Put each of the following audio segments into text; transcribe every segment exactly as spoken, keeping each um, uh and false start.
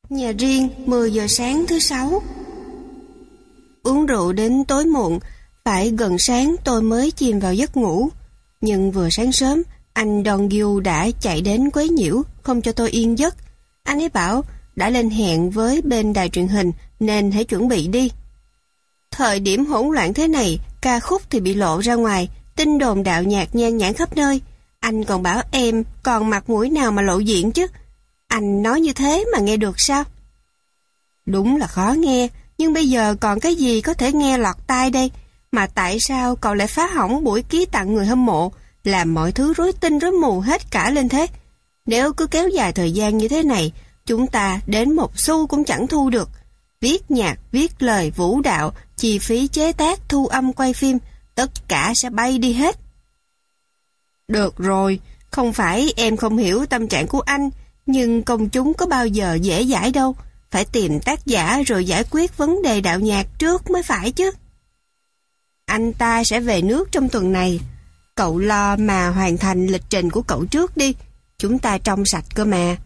Nhà riêng mười giờ sáng thứ sáu. Uống rượu đến tối muộn, phải gần sáng tôi mới chìm vào giấc ngủ. Nhưng vừa sáng sớm, anh Don Gil đã chạy đến quấy nhiễu, không cho tôi yên giấc. Anh ấy bảo đã lên hẹn với bên đài truyền hình nên hãy chuẩn bị đi. Thời điểm hỗn loạn thế này, ca khúc thì bị lộ ra ngoài, tin đồn đạo nhạc nhan nhản khắp nơi. Anh còn bảo em còn mặt mũi nào mà lộ diện chứ. Anh nói như thế mà nghe được sao? Đúng là khó nghe, nhưng bây giờ còn cái gì có thể nghe lọt tai đây? Mà tại sao cậu lại phá hỏng buổi ký tặng người hâm mộ, làm mọi thứ rối tinh rối mù hết cả lên thế? Nếu cứ kéo dài thời gian như thế này, chúng ta đến một xu cũng chẳng thu được. Viết nhạc, viết lời, vũ đạo, chi phí chế tác, thu âm, quay phim, tất cả sẽ bay đi hết. Được rồi, không phải em không hiểu tâm trạng của anh, nhưng công chúng có bao giờ dễ dãi đâu. Phải tìm tác giả rồi giải quyết vấn đề đạo nhạc trước mới phải chứ. Anh ta sẽ về nước trong tuần này. Cậu lo mà hoàn thành lịch trình của cậu trước đi. Chúng ta trong sạch cơ mà.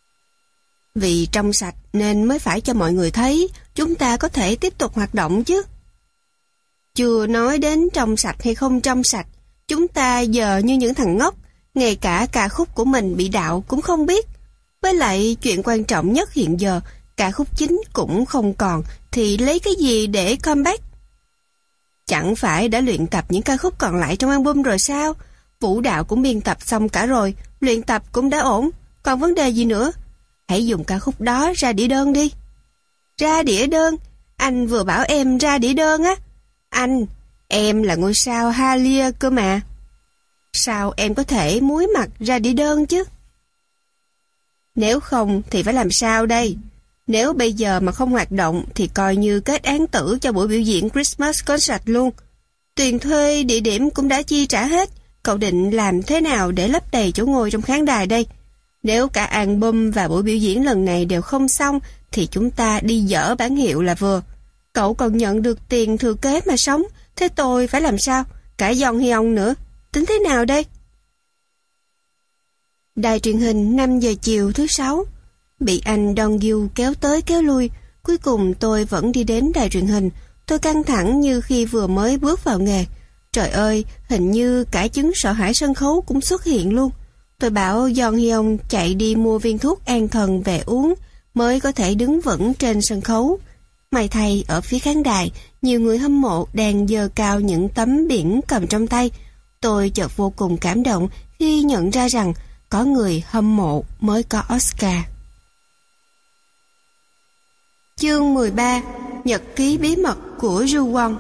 Vì trong sạch nên mới phải cho mọi người thấy chúng ta có thể tiếp tục hoạt động chứ. Chưa nói đến trong sạch hay không trong sạch, chúng ta giờ như những thằng ngốc, ngay cả ca khúc của mình bị đạo cũng không biết. Với lại chuyện quan trọng nhất hiện giờ, ca khúc chính cũng không còn, thì lấy cái gì để comeback? Chẳng phải đã luyện tập những ca khúc còn lại trong album rồi sao? Vũ đạo cũng biên tập xong cả rồi, luyện tập cũng đã ổn, còn vấn đề gì nữa? Hãy dùng ca khúc đó ra đĩa đơn đi. Ra đĩa đơn? Anh vừa bảo em ra đĩa đơn á. Anh, em là ngôi sao Halia cơ mà. Sao em có thể muối mặt ra đĩa đơn chứ? Nếu không thì phải làm sao đây? Nếu bây giờ mà không hoạt động thì coi như kết án tử cho buổi biểu diễn Christmas concert luôn. Tiền thuê địa điểm cũng đã chi trả hết. Cậu định làm thế nào để lấp đầy chỗ ngồi trong khán đài đây? Nếu cả album và buổi biểu diễn lần này đều không xong thì chúng ta đi dỡ bản hiệu là vừa. Cậu còn nhận được tiền thừa kế mà sống. Thế tôi phải làm sao? Cả Jong Hyun nữa. Tính thế nào đây? Đài truyền hình năm giờ chiều thứ sáu. Bị anh Don Gil kéo tới kéo lui. Cuối cùng tôi vẫn đi đến đài truyền hình. Tôi căng thẳng như khi vừa mới bước vào nghề. Trời ơi, hình như cả chứng sợ hãi sân khấu cũng xuất hiện luôn. Tôi bảo Jong Hyun chạy đi mua viên thuốc an thần về uống mới có thể đứng vững trên sân khấu. May thay ở phía khán đài, nhiều người hâm mộ đang giơ cao những tấm biển cầm trong tay. Tôi chợt vô cùng cảm động khi nhận ra rằng có người hâm mộ mới có Oscar. Chương mười ba. Nhật ký bí mật của Ru Won.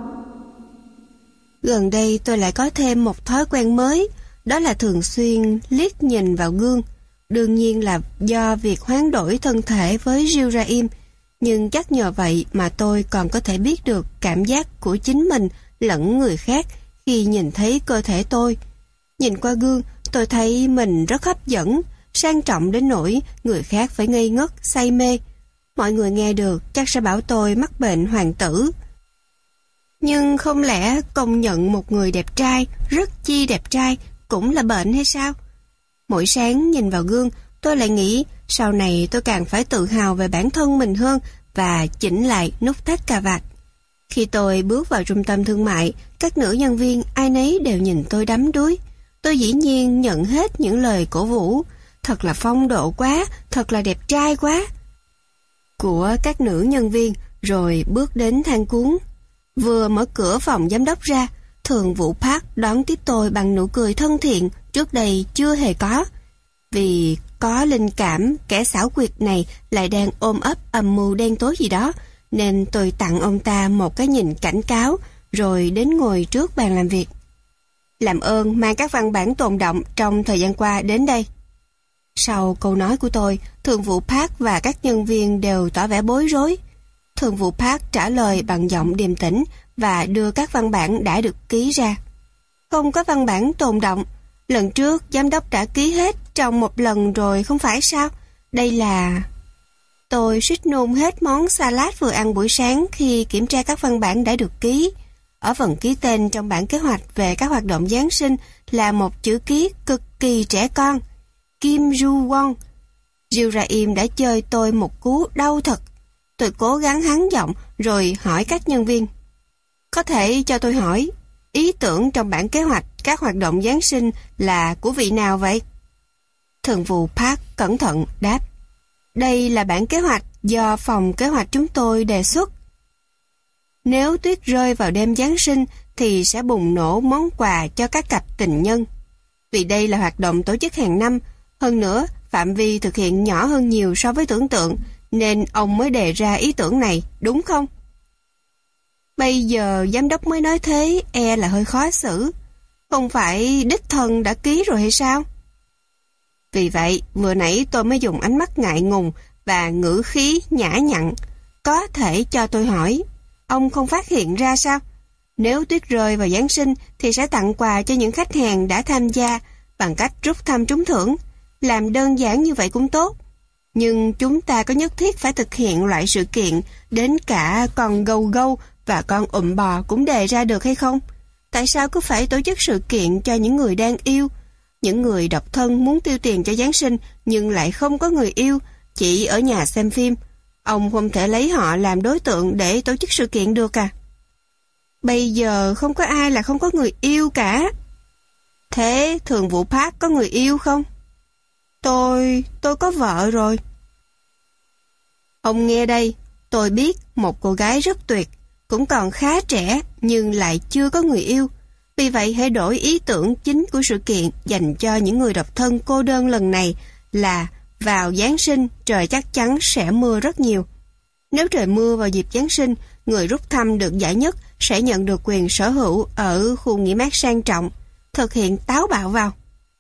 Gần đây tôi lại có thêm một thói quen mới, đó là thường xuyên liếc nhìn vào gương. Đương nhiên là do việc hoán đổi thân thể với Jill Ra-im, nhưng chắc nhờ vậy mà tôi còn có thể biết được cảm giác của chính mình lẫn người khác khi nhìn thấy cơ thể tôi. Nhìn qua gương, tôi thấy mình rất hấp dẫn, sang trọng đến nỗi người khác phải ngây ngất, say mê. Mọi người nghe được chắc sẽ bảo tôi mắc bệnh hoàng tử. Nhưng không lẽ công nhận một người đẹp trai, rất chi đẹp trai, cũng là bệnh hay sao? Mỗi sáng nhìn vào gương, tôi lại nghĩ sau này tôi càng phải tự hào về bản thân mình hơn và chỉnh lại nút thắt cà vạt. Khi tôi bước vào trung tâm thương mại, các nữ nhân viên ai nấy đều nhìn tôi đắm đuối. Tôi dĩ nhiên nhận hết những lời cổ vũ, thật là phong độ quá, thật là đẹp trai quá, của các nữ nhân viên, rồi bước đến thang cuốn. Vừa mở cửa phòng giám đốc ra, Thường vụ Park đón tiếp tôi bằng nụ cười thân thiện trước đây chưa hề có. Vì có linh cảm kẻ xảo quyệt này lại đang ôm ấp âm mưu đen tối gì đó, nên tôi tặng ông ta một cái nhìn cảnh cáo, rồi đến ngồi trước bàn làm việc. Làm ơn mang các văn bản tồn đọng trong thời gian qua đến đây. Sau câu nói của tôi, Thường vụ Park và các nhân viên đều tỏ vẻ bối rối. Thường vụ Park trả lời bằng giọng điềm tĩnh và đưa các văn bản đã được ký ra. Không có văn bản tồn đọng. Lần trước giám đốc đã ký hết trong một lần rồi không phải sao? Đây là... Tôi suýt nôn hết món salad vừa ăn buổi sáng khi kiểm tra các văn bản đã được ký. Ở phần ký tên trong bản kế hoạch về các hoạt động Giáng sinh là một chữ ký cực kỳ trẻ con. Kim Ru Won. Juraim đã chơi tôi một cú đau thật. Tôi cố gắng hắn giọng rồi hỏi các nhân viên. Có thể cho tôi hỏi, ý tưởng trong bản kế hoạch các hoạt động Giáng sinh là của vị nào vậy? Thường vụ Park cẩn thận đáp. Đây là bản kế hoạch do phòng kế hoạch chúng tôi đề xuất. Nếu tuyết rơi vào đêm Giáng sinh thì sẽ bùng nổ món quà cho các cặp tình nhân. Vì đây là hoạt động tổ chức hàng năm, hơn nữa phạm vi thực hiện nhỏ hơn nhiều so với tưởng tượng, nên ông mới đề ra ý tưởng này, đúng không? Bây giờ giám đốc mới nói thế, e là hơi khó xử. Không phải đích thân đã ký rồi hay sao? Vì vậy, vừa nãy tôi mới dùng ánh mắt ngại ngùng và ngữ khí nhã nhặn. Có thể cho tôi hỏi, ông không phát hiện ra sao? Nếu tuyết rơi vào Giáng sinh thì sẽ tặng quà cho những khách hàng đã tham gia bằng cách rút thăm trúng thưởng. Làm đơn giản như vậy cũng tốt. Nhưng chúng ta có nhất thiết phải thực hiện loại sự kiện đến cả con gâu gâu và con ụm bò cũng đề ra được hay không? Tại sao cứ phải tổ chức sự kiện cho những người đang yêu? Những người độc thân muốn tiêu tiền cho Giáng sinh nhưng lại không có người yêu, chỉ ở nhà xem phim. Ông không thể lấy họ làm đối tượng để tổ chức sự kiện được à? Bây giờ không có ai là không có người yêu cả. Thế thường vụ Park có người yêu không? Tôi, tôi có vợ rồi. Ông nghe đây, tôi biết một cô gái rất tuyệt, cũng còn khá trẻ nhưng lại chưa có người yêu. Vì vậy hãy đổi ý tưởng chính của sự kiện dành cho những người độc thân cô đơn lần này là vào Giáng sinh trời chắc chắn sẽ mưa rất nhiều. Nếu trời mưa vào dịp Giáng sinh, người rút thăm được giải nhất sẽ nhận được quyền sở hữu ở khu nghỉ mát sang trọng. Thực hiện táo bạo vào.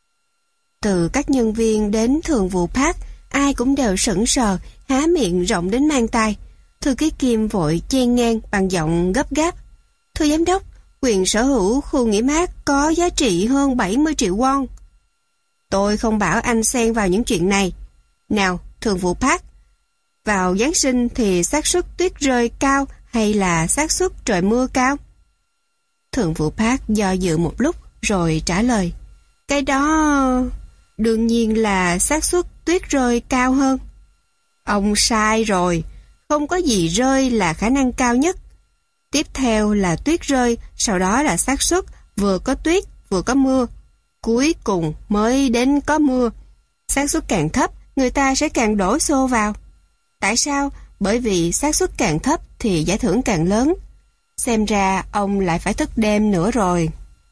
Từ các nhân viên đến thường vụ Park, ai cũng đều sững sờ, há miệng rộng đến mang tai. Thư ký Kim vội chen ngang bằng giọng gấp gáp. Thưa giám đốc, quyền sở hữu khu nghỉ mát có giá trị hơn bảy mươi triệu won. Tôi không bảo anh xen vào những chuyện này. Nào, thường vụ Park, vào Giáng sinh thì xác suất tuyết rơi cao hay là xác suất trời mưa cao? Thường vụ Park do dự một lúc rồi trả lời. Cái đó đương nhiên là xác suất tuyết rơi cao hơn. Ông sai rồi, không có gì rơi là khả năng cao nhất. Tiếp theo là tuyết rơi, sau đó là xác suất vừa có tuyết vừa có mưa. Cuối cùng mới đến có mưa. Xác suất càng thấp, người ta sẽ càng đổ xô vào. Tại sao? Bởi vì xác suất càng thấp thì giải thưởng càng lớn. Xem ra ông lại phải thức đêm nữa rồi.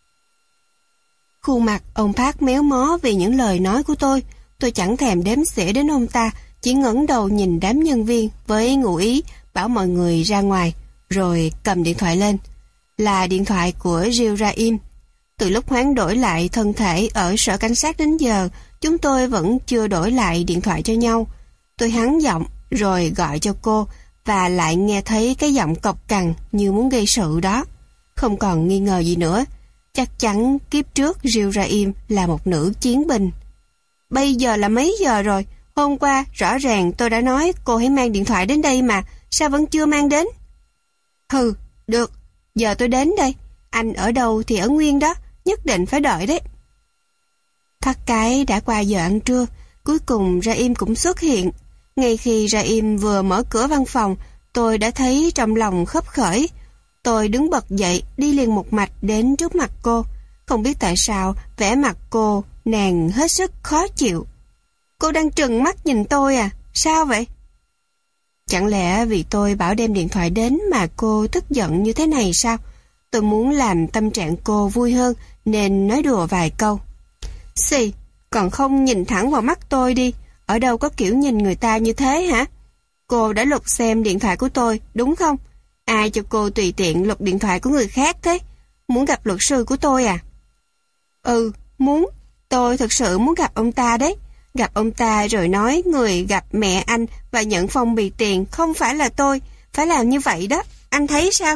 Khuôn mặt ông Park méo mó vì những lời nói của tôi. Tôi chẳng thèm đếm xỉa đến ông ta, chỉ ngẩng đầu nhìn đám nhân viên với ngụ ý bảo mọi người ra ngoài, rồi cầm điện thoại lên. Là điện thoại của Juraim. Từ lúc hoán đổi lại thân thể ở sở cảnh sát đến giờ, chúng tôi vẫn chưa đổi lại điện thoại cho nhau. Tôi hắn giọng rồi gọi cho cô và lại nghe thấy cái giọng cộc cằn như muốn gây sự đó. Không còn nghi ngờ gì nữa. Chắc chắn kiếp trước Juraim là một nữ chiến binh. Bây giờ là mấy giờ rồi? Hôm qua rõ ràng tôi đã nói cô hãy mang điện thoại đến đây mà, sao vẫn chưa mang đến? Hừ, được, giờ tôi đến đây. Anh ở đâu thì ở nguyên đó, nhất định phải đợi đấy. Thoát cái đã qua giờ ăn trưa, cuối cùng Raim cũng xuất hiện. Ngay khi Raim vừa mở cửa văn phòng, tôi đã thấy trong lòng khấp khởi. Tôi đứng bật dậy, đi liền một mạch đến trước mặt cô. Không biết tại sao, vẻ mặt cô, nàng hết sức khó chịu. Cô đang trừng mắt nhìn tôi à? Sao vậy? Chẳng lẽ vì tôi bảo đem điện thoại đến mà cô tức giận như thế này sao? Tôi muốn làm tâm trạng cô vui hơn nên nói đùa vài câu. Xì, còn không nhìn thẳng vào mắt tôi đi. Ở đâu có kiểu nhìn người ta như thế hả? Cô đã lục xem điện thoại của tôi, đúng không? Ai cho cô tùy tiện lục điện thoại của người khác thế? Muốn gặp luật sư của tôi à? Ừ, muốn. Tôi thực sự muốn gặp ông ta đấy. Gặp ông ta rồi nói người gặp mẹ anh và nhận phong bì tiền không phải là tôi. Phải làm như vậy đó. Anh thấy sao?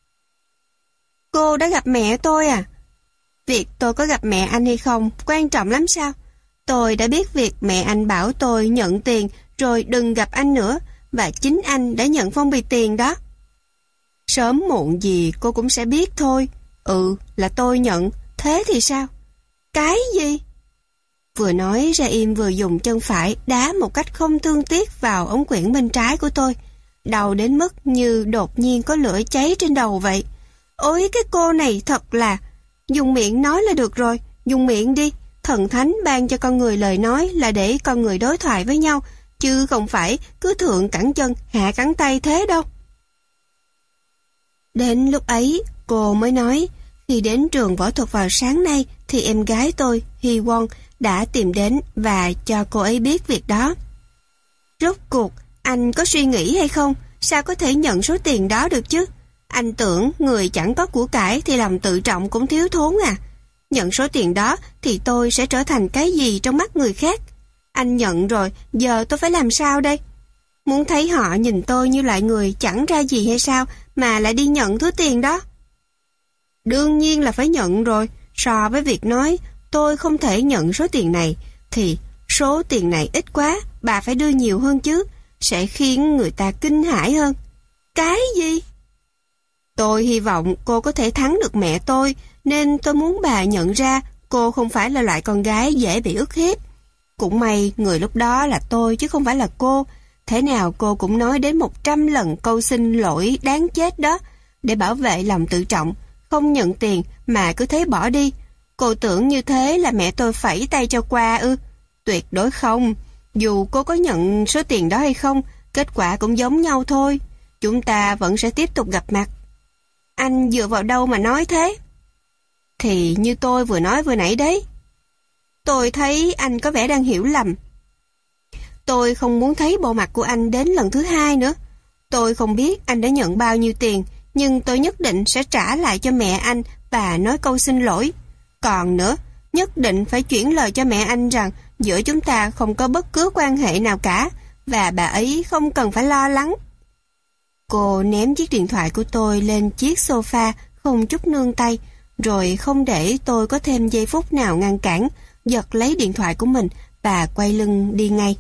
Cô đã gặp mẹ tôi à? Việc tôi có gặp mẹ anh hay không quan trọng lắm sao? Tôi đã biết việc mẹ anh bảo tôi nhận tiền rồi đừng gặp anh nữa, và chính anh đã nhận phong bì tiền đó. Sớm muộn gì cô cũng sẽ biết thôi. Ừ, là tôi nhận. Thế thì sao? Cái gì? Vừa nói, Ra Im vừa dùng chân phải đá một cách không thương tiếc vào ống quyển bên trái của tôi. Đau đến mức như đột nhiên có lửa cháy trên đầu vậy. Ôi, cái cô này thật là... Dùng miệng nói là được rồi, dùng miệng đi. Thần thánh ban cho con người lời nói là để con người đối thoại với nhau, chứ không phải cứ thượng cẳng chân, hạ cẳng tay thế đâu. Đến lúc ấy, cô mới nói, khi đến trường võ thuật vào sáng nay thì em gái tôi, Hy Won, đã tìm đến và cho cô ấy biết việc đó. Rốt cuộc, anh có suy nghĩ hay không? Sao có thể nhận số tiền đó được chứ? Anh tưởng người chẳng có của cải thì lòng tự trọng cũng thiếu thốn à? Nhận số tiền đó thì tôi sẽ trở thành cái gì trong mắt người khác? Anh nhận rồi, giờ tôi phải làm sao đây? Muốn thấy họ nhìn tôi như loại người chẳng ra gì hay sao mà lại đi nhận thứ tiền đó? Đương nhiên là phải nhận rồi. So với việc nói tôi không thể nhận số tiền này thì số tiền này ít quá, bà phải đưa nhiều hơn chứ, sẽ khiến người ta kinh hãi hơn. Cái gì? Tôi hy vọng cô có thể thắng được mẹ tôi, nên tôi muốn bà nhận ra cô không phải là loại con gái dễ bị ức hiếp. Cũng may người lúc đó là tôi chứ không phải là cô. Thế nào cô cũng nói đến một trăm lần câu xin lỗi đáng chết đó để bảo vệ lòng tự trọng, không nhận tiền mà cứ thế bỏ đi. Cô tưởng như thế là mẹ tôi phẩy tay cho qua ư? Tuyệt đối không. Dù cô có nhận số tiền đó hay không, kết quả cũng giống nhau thôi. Chúng ta vẫn sẽ tiếp tục gặp mặt. Anh dựa vào đâu mà nói thế? Thì như tôi vừa nói vừa nãy đấy. Tôi thấy anh có vẻ đang hiểu lầm. Tôi không muốn thấy bộ mặt của anh đến lần thứ hai nữa. Tôi không biết anh đã nhận bao nhiêu tiền, nhưng tôi nhất định sẽ trả lại cho mẹ anh và nói câu xin lỗi. Còn nữa, nhất định phải chuyển lời cho mẹ anh rằng giữa chúng ta không có bất cứ quan hệ nào cả, và bà ấy không cần phải lo lắng. Cô ném chiếc điện thoại của tôi lên chiếc sofa không chút nương tay, rồi không để tôi có thêm giây phút nào ngăn cản, giật lấy điện thoại của mình và quay lưng đi ngay.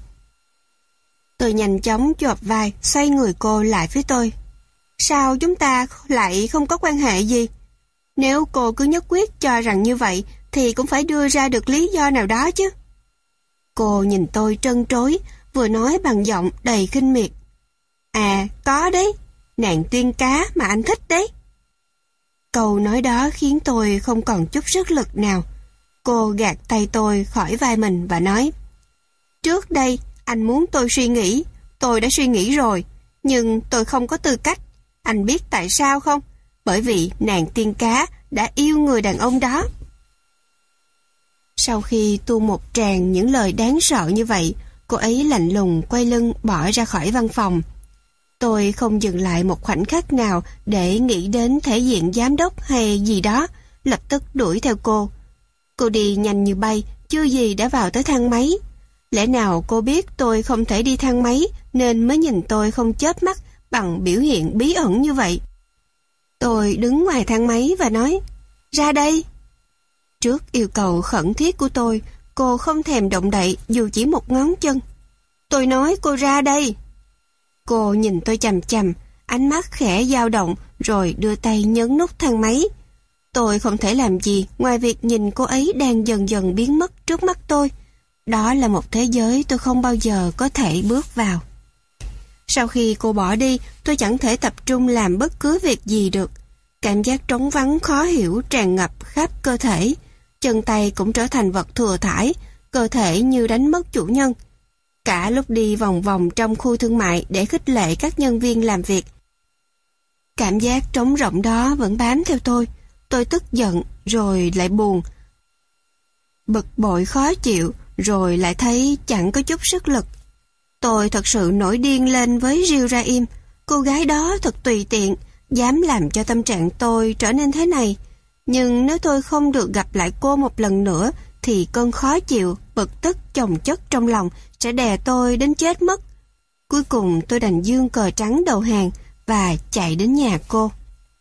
Tôi nhanh chóng chộp vai, xoay người cô lại với tôi. Sao chúng ta lại không có quan hệ gì? Nếu cô cứ nhất quyết cho rằng như vậy, thì cũng phải đưa ra được lý do nào đó chứ. Cô nhìn tôi trân trối, vừa nói bằng giọng đầy khinh miệt. À, có đấy, nàng tiên cá mà anh thích đấy. Câu nói đó khiến tôi không còn chút sức lực nào. Cô gạt tay tôi khỏi vai mình và nói, trước đây anh muốn tôi suy nghĩ, tôi đã suy nghĩ rồi, nhưng tôi không có tư cách. Anh biết tại sao không? Bởi vì nàng tiên cá đã yêu người đàn ông đó. Sau khi tu một tràng những lời đáng sợ như vậy, cô ấy lạnh lùng quay lưng bỏ ra khỏi văn phòng. Tôi không dừng lại một khoảnh khắc nào để nghĩ đến thể diện giám đốc hay gì đó, lập tức đuổi theo cô. Cô đi nhanh như bay, chưa gì đã vào tới thang máy. Lẽ nào cô biết tôi không thể đi thang máy nên mới nhìn tôi không chớp mắt bằng biểu hiện bí ẩn như vậy? Tôi đứng ngoài thang máy và nói, ra đây. Trước yêu cầu khẩn thiết của tôi, cô không thèm động đậy dù chỉ một ngón chân. Tôi nói cô ra đây. Cô nhìn tôi chằm chằm, ánh mắt khẽ dao động rồi đưa tay nhấn nút thang máy. Tôi không thể làm gì ngoài việc nhìn cô ấy đang dần dần biến mất trước mắt tôi. Đó là một thế giới tôi không bao giờ có thể bước vào. Sau khi cô bỏ đi, tôi chẳng thể tập trung làm bất cứ việc gì được. Cảm giác trống vắng khó hiểu tràn ngập khắp cơ thể. Chân tay cũng trở thành vật thừa thãi, cơ thể như đánh mất chủ nhân. Cả lúc đi vòng vòng trong khu thương mại để khích lệ các nhân viên làm việc, cảm giác trống rỗng đó vẫn bám theo tôi. Tôi tức giận, rồi lại buồn. Bực bội khó chịu, rồi lại thấy chẳng có chút sức lực. Tôi thật sự nổi điên lên với Ryu Ra Im. Cô gái đó thật tùy tiện, dám làm cho tâm trạng tôi trở nên thế này. Nhưng nếu tôi không được gặp lại cô một lần nữa, thì cơn khó chịu, bực tức chồng chất trong lòng sẽ đè tôi đến chết mất. Cuối cùng tôi đành giương cờ trắng đầu hàng và chạy đến nhà cô.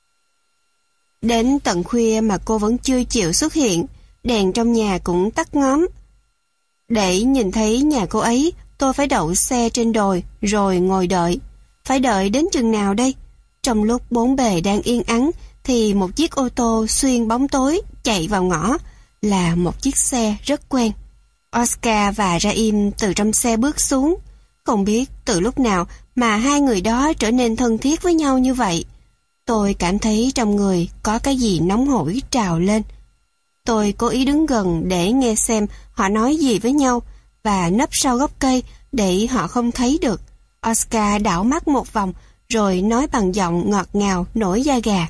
Đến tận khuya mà cô vẫn chưa chịu xuất hiện, đèn trong nhà cũng tắt ngóm. Để nhìn thấy nhà cô ấy, tôi phải đậu xe trên đồi rồi ngồi đợi. Phải đợi đến chừng nào đây? Trong lúc bốn bề đang yên ắng thì một chiếc ô tô xuyên bóng tối chạy vào ngõ, là một chiếc xe rất quen. Oscar và Raim từ trong xe bước xuống. Không biết từ lúc nào mà hai người đó trở nên thân thiết với nhau như vậy. Tôi cảm thấy trong người có cái gì nóng hổi trào lên. Tôi cố ý đứng gần để nghe xem họ nói gì với nhau và nấp sau gốc cây để họ không thấy được. Oscar đảo mắt một vòng rồi nói bằng giọng ngọt ngào nổi da gà.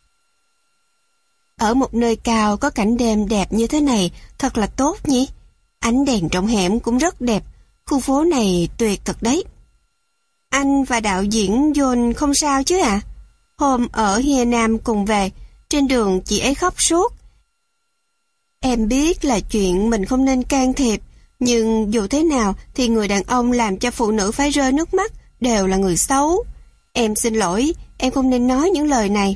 Ở một nơi cao có cảnh đêm đẹp như thế này thật là tốt nhỉ? Ánh đèn trong hẻm cũng rất đẹp. Khu phố này tuyệt thật đấy. Anh và đạo diễn John không sao chứ ạ? À? Hôm ở Hia Nam cùng về, trên đường chị ấy khóc suốt. Em biết là chuyện mình không nên can thiệp, nhưng dù thế nào thì người đàn ông làm cho phụ nữ phải rơi nước mắt đều là người xấu. Em xin lỗi, em không nên nói những lời này.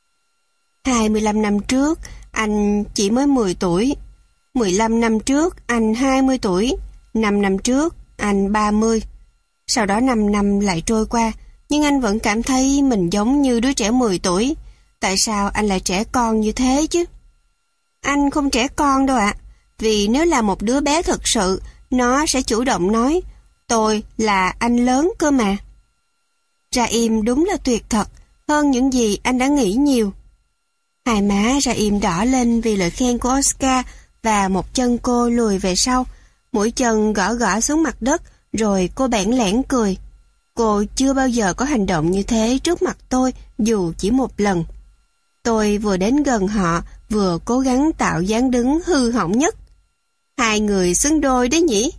hai mươi lăm năm trước, anh chỉ mới mười tuổi. mười lăm năm trước, anh hai mươi tuổi. năm năm trước, anh ba mươi. Sau đó năm năm lại trôi qua, nhưng anh vẫn cảm thấy mình giống như đứa trẻ mười tuổi. Tại sao anh lại trẻ con như thế chứ? Anh không trẻ con đâu ạ. Vì nếu là một đứa bé thực sự, nó sẽ chủ động nói, tôi là anh lớn cơ mà. Raim đúng là tuyệt thật, hơn những gì anh đã nghĩ nhiều. Hai má Raim đỏ lên vì lời khen của Oscar và một chân cô lùi về sau. Mũi chân gõ gõ xuống mặt đất, rồi cô bẽn lẽn cười. Cô chưa bao giờ có hành động như thế trước mặt tôi, dù chỉ một lần. Tôi vừa đến gần họ, vừa cố gắng tạo dáng đứng hư hỏng nhất. Hai người xứng đôi đấy nhỉ?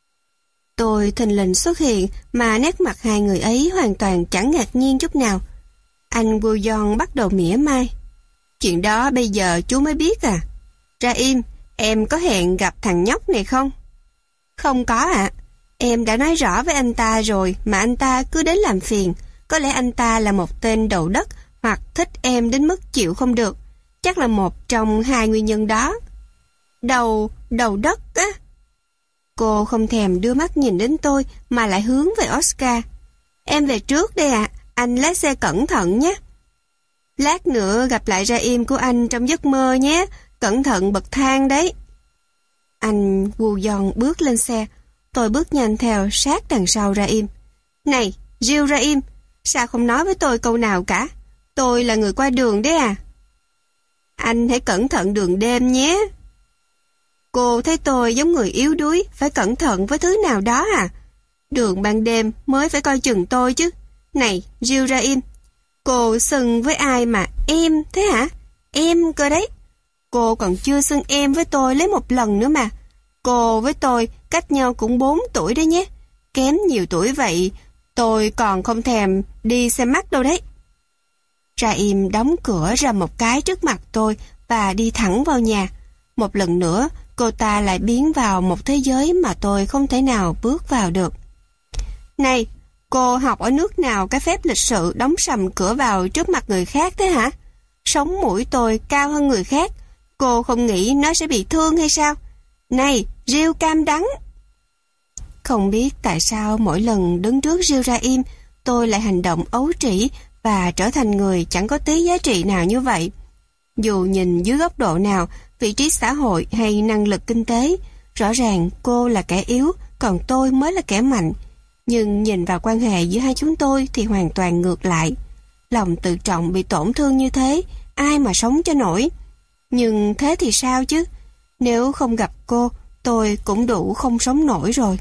Tôi thình lình xuất hiện, mà nét mặt hai người ấy hoàn toàn chẳng ngạc nhiên chút nào. Anh Guyon bắt đầu mỉa mai. Chuyện đó bây giờ chú mới biết à? Raim, em có hẹn gặp thằng nhóc này không? Không có ạ. À. Em đã nói rõ với anh ta rồi mà anh ta cứ đến làm phiền. Có lẽ anh ta là một tên đầu đất hoặc thích em đến mức chịu không được. Chắc là một trong hai nguyên nhân đó. Đầu, đầu đất á. Cô không thèm đưa mắt nhìn đến tôi mà lại hướng về Oscar. Em về trước đây ạ. À. Anh lái xe cẩn thận nhé. Lát nữa gặp lại Raim của anh trong giấc mơ nhé. Cẩn thận bậc thang đấy. Anh Guyon bước lên xe. Tôi bước nhanh theo sát đằng sau Raim. Này, Jill Raim, sao không nói với tôi câu nào cả? Tôi là người qua đường đấy à? Anh hãy cẩn thận đường đêm nhé. Cô thấy tôi giống người yếu đuối, phải cẩn thận với thứ nào đó à? Đường ban đêm mới phải coi chừng tôi chứ. Này, Jill Raim, cô xưng với ai mà em thế hả? Em cơ đấy. Cô còn chưa xưng em với tôi lấy một lần nữa mà. Cô với tôi cách nhau cũng bốn tuổi đấy nhé. Kém nhiều tuổi vậy, tôi còn không thèm đi xem mắt đâu đấy. Raim đóng cửa ra một cái trước mặt tôi và đi thẳng vào nhà. Một lần nữa, cô ta lại biến vào một thế giới mà tôi không thể nào bước vào được. Này, cô học ở nước nào cái phép lịch sự đóng sầm cửa vào trước mặt người khác thế hả? Sống mũi tôi cao hơn người khác, cô không nghĩ nó sẽ bị thương hay sao? Này, Jill cam đắng. Không biết tại sao mỗi lần đứng trước Jill Raim, tôi lại hành động ấu trĩ và trở thành người chẳng có tí giá trị nào như vậy. Dù nhìn dưới góc độ nào, vị trí xã hội hay năng lực kinh tế, rõ ràng cô là kẻ yếu, còn tôi mới là kẻ mạnh. Nhưng nhìn vào quan hệ giữa hai chúng tôi thì hoàn toàn ngược lại. Lòng tự trọng bị tổn thương như thế, ai mà sống cho nổi. Nhưng thế thì sao chứ? Nếu không gặp cô, tôi cũng đủ không sống nổi rồi.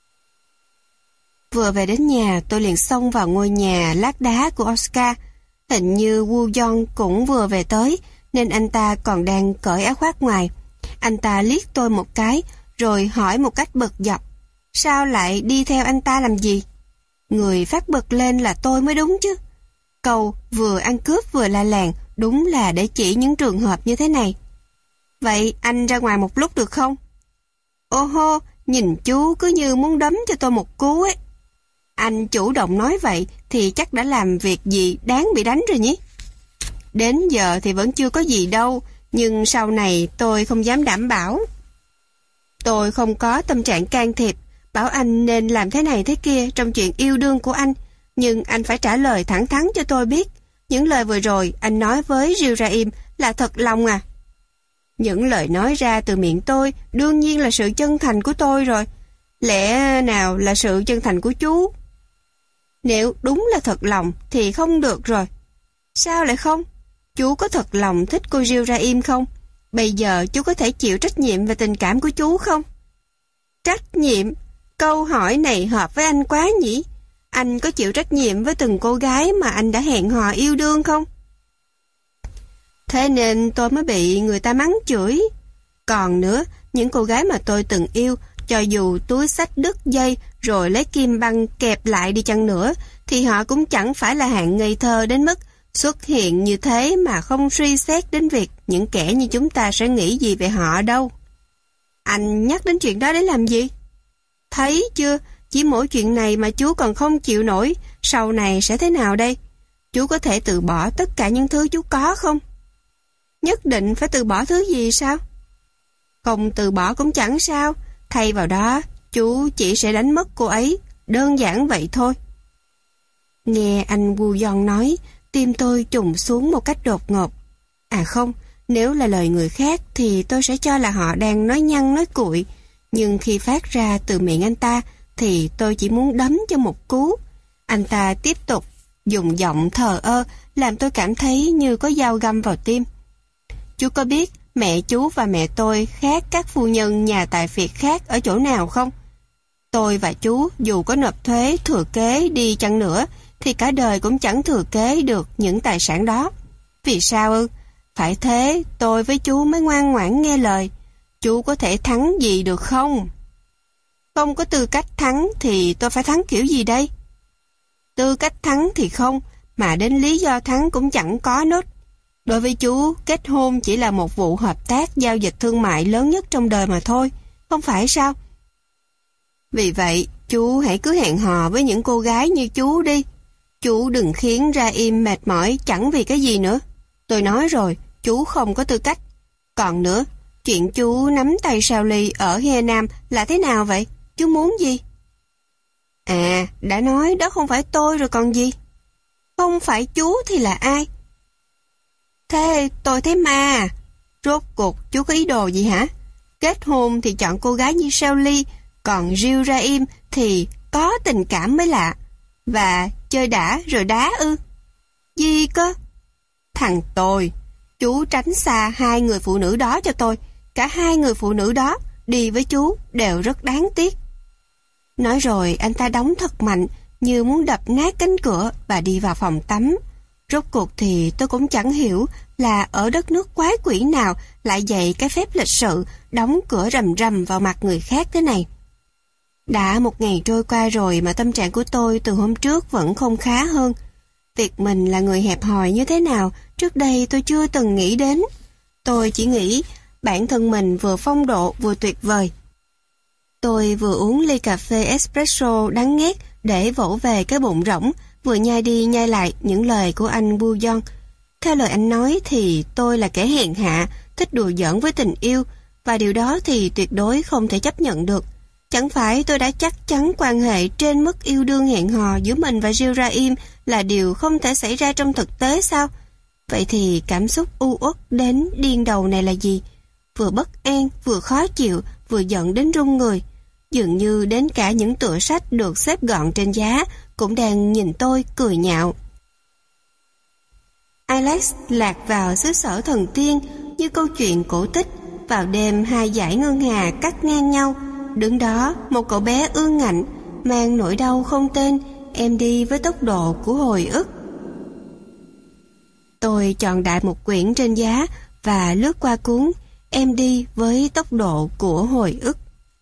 Vừa về đến nhà, tôi liền xông vào ngôi nhà lát đá của Oscar. Hình như Woo Young cũng vừa về tới, nên anh ta còn đang cởi áo khoác ngoài. Anh ta liếc tôi một cái, rồi hỏi một cách bực dọc. Sao lại đi theo anh ta làm gì? Người phát bực lên là tôi mới đúng chứ. Câu vừa ăn cướp vừa la làng đúng là để chỉ những trường hợp như thế này. Vậy anh ra ngoài một lúc được không? Ô hô, nhìn chú cứ như muốn đấm cho tôi một cú ấy. Anh chủ động nói vậy thì chắc đã làm việc gì đáng bị đánh rồi nhỉ? Đến giờ thì vẫn chưa có gì đâu, nhưng sau này tôi không dám đảm bảo. Tôi không có tâm trạng can thiệp, bảo anh nên làm thế này thế kia trong chuyện yêu đương của anh, nhưng anh phải trả lời thẳng thắn cho tôi biết. Những lời vừa rồi anh nói với Jill Raim là thật lòng à? Những lời nói ra từ miệng tôi đương nhiên là sự chân thành của tôi rồi. Lẽ nào là sự chân thành của chú? Nếu đúng là thật lòng thì không được rồi. Sao lại không? Chú có thật lòng thích cô Jill Ra Im không? Bây giờ chú có thể chịu trách nhiệm về tình cảm của chú không? Trách nhiệm? Câu hỏi này hợp với anh quá nhỉ? Anh có chịu trách nhiệm với từng cô gái mà anh đã hẹn hò yêu đương không? Thế nên tôi mới bị người ta mắng chửi. Còn nữa, những cô gái mà tôi từng yêu, cho dù túi xách đứt dây rồi lấy kim băng kẹp lại đi chăng nữa, thì họ cũng chẳng phải là hạng ngây thơ đến mức xuất hiện như thế mà không suy xét đến việc những kẻ như chúng ta sẽ nghĩ gì về họ đâu. Anh nhắc đến chuyện đó để làm gì? Thấy chưa, chỉ mỗi chuyện này mà chú còn không chịu nổi, sau này sẽ thế nào đây? Chú có thể từ bỏ tất cả những thứ chú có không? Nhất định phải từ bỏ thứ gì sao? Không từ bỏ cũng chẳng sao, thay vào đó, chú chỉ sẽ đánh mất cô ấy, đơn giản vậy thôi. Nghe anh Woo Yeon nói, tim tôi trùng xuống một cách đột ngột. À không, nếu là lời người khác thì tôi sẽ cho là họ đang nói nhăng nói cuội, nhưng khi phát ra từ miệng anh ta thì tôi chỉ muốn đấm cho một cú. Anh ta tiếp tục dùng giọng thờ ơ, làm tôi cảm thấy như có dao găm vào tim. Chú có biết mẹ chú và mẹ tôi khác các phu nhân nhà tài phiệt khác ở chỗ nào không? Tôi và chú dù có nộp thuế thừa kế đi chăng nữa thì cả đời cũng chẳng thừa kế được những tài sản đó. Vì sao ư? Phải thế tôi với chú mới ngoan ngoãn nghe lời. Chú có thể thắng gì được không? Không có tư cách thắng thì tôi phải thắng kiểu gì đây? Tư cách thắng thì không, mà đến lý do thắng cũng chẳng có nốt. Đối với chú, kết hôn chỉ là một vụ hợp tác giao dịch thương mại lớn nhất trong đời mà thôi, không phải sao? Vì vậy, chú hãy cứ hẹn hò với những cô gái như chú đi. Chú đừng khiến Ra Im mệt mỏi chẳng vì cái gì nữa. Tôi nói rồi, chú không có tư cách. Còn nữa, chuyện chú nắm tay Sao Ly ở He Nam là thế nào vậy? Chú muốn gì? À, đã nói đó không phải tôi rồi còn gì? Không phải chú thì là ai? Thế tôi thấy ma. Rốt cuộc chú có ý đồ gì hả? Kết hôn thì chọn cô gái như Sao Ly, còn Jill Ra Im thì có tình cảm mới lạ. Và chơi đã rồi đá ư? Gì cơ? Thằng tôi, chú tránh xa hai người phụ nữ đó cho tôi. Cả hai người phụ nữ đó đi với chú đều rất đáng tiếc. Nói rồi anh ta đóng thật mạnh, như muốn đập nát cánh cửa và đi vào phòng tắm. Rốt cuộc thì tôi cũng chẳng hiểu là ở đất nước quái quỷ nào lại dạy cái phép lịch sự đóng cửa rầm rầm vào mặt người khác thế này. Đã một ngày trôi qua rồi mà tâm trạng của tôi từ hôm trước vẫn không khá hơn. Việc mình là người hẹp hòi như thế nào trước đây tôi chưa từng nghĩ đến. Tôi chỉ nghĩ bản thân mình vừa phong độ vừa tuyệt vời. Tôi vừa uống ly cà phê espresso đắng nghét để vỗ về cái bụng rỗng, vừa nhai đi nhai lại những lời của anh Woo Yeon. Theo lời anh nói thì tôi là kẻ hèn hạ, thích đùa giỡn với tình yêu, và điều đó thì tuyệt đối không thể chấp nhận được. Chẳng phải tôi đã chắc chắn quan hệ trên mức yêu đương hẹn hò giữa mình và Jill Ra Im là điều không thể xảy ra trong thực tế sao? Vậy thì cảm xúc u uất đến điên đầu này là gì? Vừa bất an, vừa khó chịu, vừa giận đến run người. Dường như đến cả những tựa sách được xếp gọn trên giá cũng đang nhìn tôi cười nhạo. Alex lạc vào xứ sở thần tiên như câu chuyện cổ tích. Vào đêm hai dải ngân hà cắt ngang nhau, đứng đó một cậu bé ương ngạnh mang nỗi đau không tên, em đi với tốc độ của hồi ức. Tôi chọn đại một quyển trên giá và lướt qua cuốn Em đi với tốc độ của hồi ức.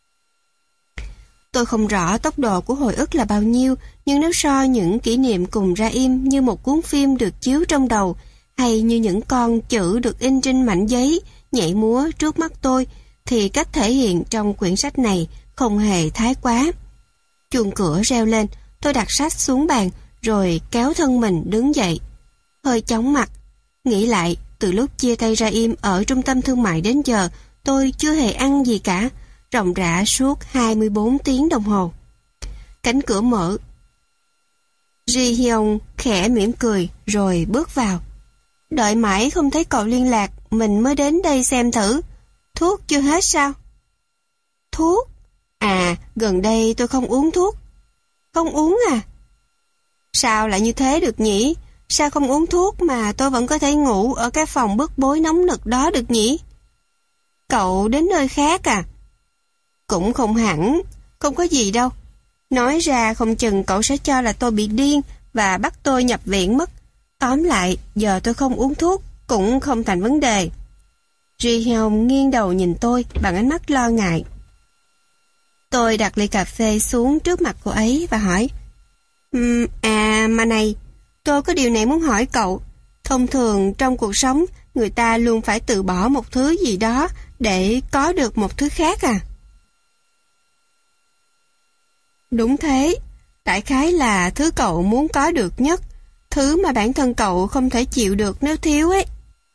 Tôi không rõ tốc độ của hồi ức là bao nhiêu, nhưng nếu so những kỷ niệm cùng Ra Im như một cuốn phim được chiếu trong đầu, hay như những con chữ được in trên mảnh giấy nhảy múa trước mắt tôi, thì cách thể hiện trong quyển sách này không hề thái quá. Chuông cửa reo lên, tôi đặt sách xuống bàn rồi kéo thân mình đứng dậy. Hơi chóng mặt, nghĩ lại từ lúc chia tay Ra Im ở trung tâm thương mại đến giờ tôi chưa hề ăn gì cả, ròng rã suốt hai mươi bốn tiếng đồng hồ. Cánh cửa mở, Ji Hyun khẽ mỉm cười rồi bước vào. Đợi mãi không thấy cậu liên lạc, mình mới đến đây xem thử. Thuốc chưa hết sao? Thuốc? À, gần đây tôi không uống thuốc. Không uống à? Sao lại như thế được nhỉ? Sao không uống thuốc mà tôi vẫn có thể ngủ ở cái phòng bức bối nóng nực đó được nhỉ? Cậu đến nơi khác à? Cũng không hẳn, không có gì đâu. Nói ra không chừng cậu sẽ cho là tôi bị điên và bắt tôi nhập viện mất. Tóm lại, giờ tôi không uống thuốc cũng không thành vấn đề. Ji-hyun nghiêng đầu nhìn tôi bằng ánh mắt lo ngại. Tôi đặt ly cà phê xuống trước mặt cô ấy và hỏi, um, À mà này, tôi có điều này muốn hỏi cậu. Thông thường trong cuộc sống, người ta luôn phải từ bỏ một thứ gì đó để có được một thứ khác à? Đúng thế, đại khái là thứ cậu muốn có được nhất, thứ mà bản thân cậu không thể chịu được nếu thiếu ấy.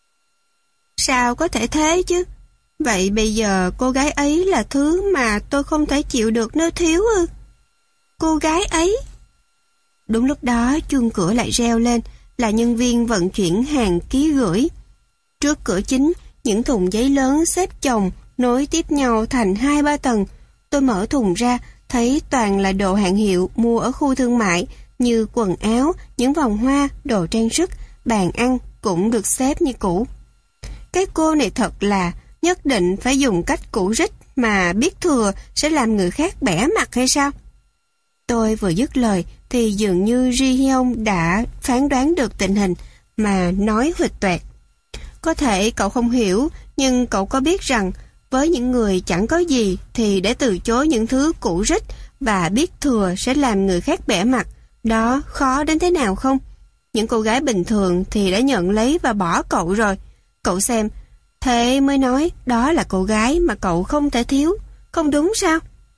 Sao có thể thế chứ? Vậy bây giờ cô gái ấy là thứ mà tôi không thể chịu được nếu thiếu ư? Cô gái ấy? Đúng lúc đó chuông cửa lại reo lên, là nhân viên vận chuyển hàng ký gửi. Trước cửa chính, những thùng giấy lớn xếp chồng, nối tiếp nhau thành hai ba tầng. Tôi mở thùng ra, thấy toàn là đồ hàng hiệu mua ở khu thương mại, như quần áo, những vòng hoa, đồ trang sức, bàn ăn cũng được xếp như cũ. Cái cô này thật là nhất định phải dùng cách cũ rích mà biết thừa sẽ làm người khác bẻ mặt hay sao? Tôi vừa dứt lời thì dường như Ji-hyun đã phán đoán được tình hình mà nói huỵch toẹt. Có thể cậu không hiểu, nhưng cậu có biết rằng với những người chẳng có gì thì để từ chối những thứ cũ rích và biết thừa sẽ làm người khác bẻ mặt, đó khó đến thế nào không? Những cô gái bình thường thì đã nhận lấy và bỏ cậu rồi. Cậu xem, thế mới nói đó là cô gái mà cậu không thể thiếu, không đúng sao?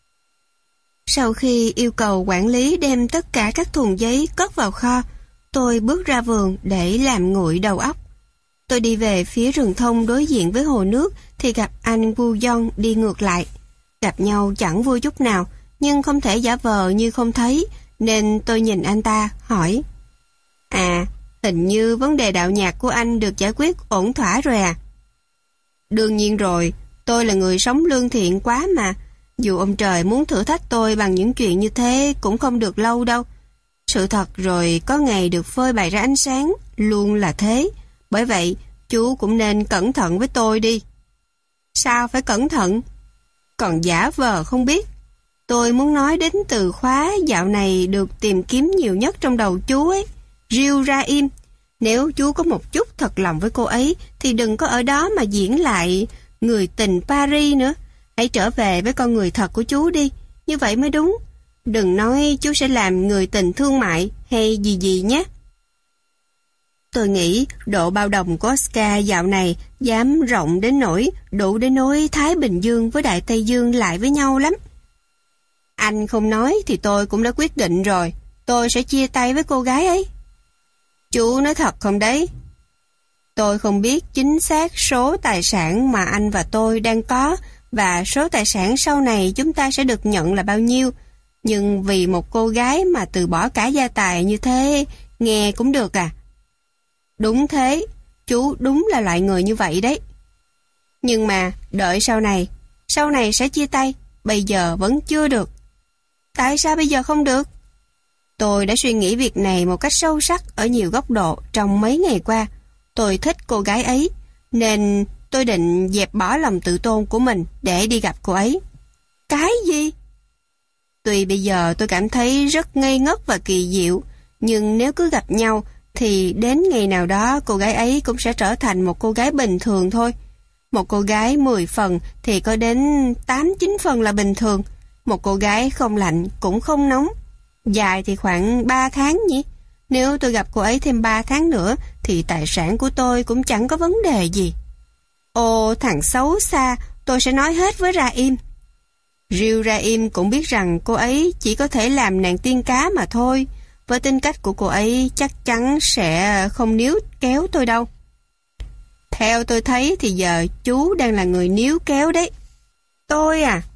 Sau khi yêu cầu quản lý đem tất cả các thùng giấy cất vào kho, tôi bước ra vườn để làm nguội đầu óc. Tôi đi về phía rừng thông đối diện với hồ nước thì gặp anh Woo Young đi ngược lại. Gặp nhau chẳng vui chút nào, nhưng không thể giả vờ như không thấy, nên tôi nhìn anh ta, hỏi. À, hình như vấn đề đạo nhạc của anh được giải quyết ổn thỏa rồi à? Đương nhiên rồi, tôi là người sống lương thiện quá mà. Dù ông trời muốn thử thách tôi bằng những chuyện như thế cũng không được lâu đâu. Sự thật rồi có ngày được phơi bày ra ánh sáng, luôn là thế. Bởi vậy, chú cũng nên cẩn thận với tôi đi. Sao phải cẩn thận? Còn giả vờ không biết. Tôi muốn nói đến từ khóa dạo này được tìm kiếm nhiều nhất trong đầu chú ấy. Riu ra im. Nếu chú có một chút thật lòng với cô ấy thì đừng có ở đó mà diễn lại người tình Paris nữa. Hãy trở về với con người thật của chú đi. Như vậy mới đúng. Đừng nói chú sẽ làm người tình thương mại hay gì gì nhé. Tôi nghĩ độ bao đồng của Oscar dạo này dám rộng đến nỗi đủ để nối Thái Bình Dương với Đại Tây Dương lại với nhau lắm. Anh không nói thì tôi cũng đã quyết định rồi. Tôi sẽ chia tay với cô gái ấy. Chú nói thật không đấy? Tôi không biết chính xác số tài sản mà anh và tôi đang có và số tài sản sau này chúng ta sẽ được nhận là bao nhiêu. Nhưng vì một cô gái mà từ bỏ cả gia tài như thế, nghe cũng được à? Đúng thế, chú đúng là loại người như vậy đấy. Nhưng mà đợi sau này, sau này sẽ chia tay, bây giờ vẫn chưa được. Tại sao bây giờ không được? Tôi đã suy nghĩ việc này một cách sâu sắc ở nhiều góc độ trong mấy ngày qua. Tôi thích cô gái ấy, nên tôi định dẹp bỏ lòng tự tôn của mình để đi gặp cô ấy. Cái gì? Tuy bây giờ tôi cảm thấy rất ngây ngất và kỳ diệu, nhưng nếu cứ gặp nhau thì đến ngày nào đó cô gái ấy cũng sẽ trở thành một cô gái bình thường thôi. Một cô gái mười phần thì có đến tám chín phần là bình thường. Một cô gái không lạnh cũng không nóng. Dài thì khoảng ba tháng nhỉ? Nếu tôi gặp cô ấy thêm ba tháng nữa thì tài sản của tôi cũng chẳng có vấn đề gì. Ồ, thằng xấu xa, tôi sẽ nói hết với Ra Im. Riu Ra Im cũng biết rằng cô ấy chỉ có thể làm nàng tiên cá mà thôi. Với tính cách của cô ấy chắc chắn sẽ không níu kéo tôi đâu. Theo tôi thấy thì giờ chú đang là người níu kéo đấy. Tôi à?